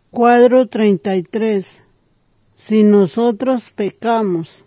Cuadro 33. Si nosotros pecamos.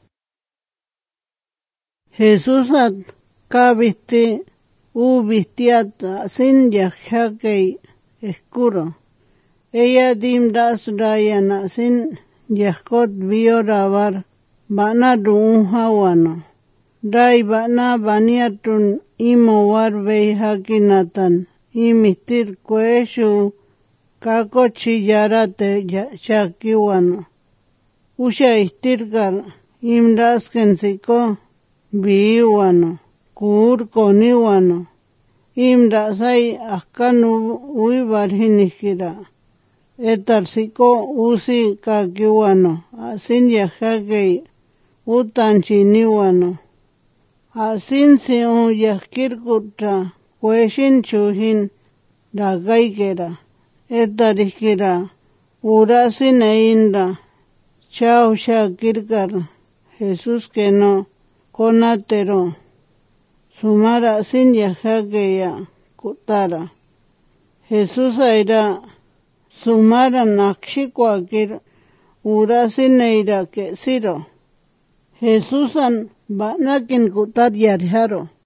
Jesús kavisti ubistiata sin yajake escuro. Ella dimdas rayana sin yajkot biorabar bana duunhawano. Ray bana baniatun imowar beihakinatan imitir kueshu kako chillarate chakiwano. Usha istirkar imraskensiko biiwano, kurkoniwano. Imrasay akanu uibarhinikira. Etarsiko usi kakiwano, asin yajake utanchiniwano. Asin si yajkirkutra kueshin chuhin ragaykera. Etarikira urasin einra. Chao shakirkar Jesús que no konatero sumara sin yajakeya kutara. Jesús aira sumara nakshikwakir urasin eira que siro. Jesúsan banakin kutar yarjaro.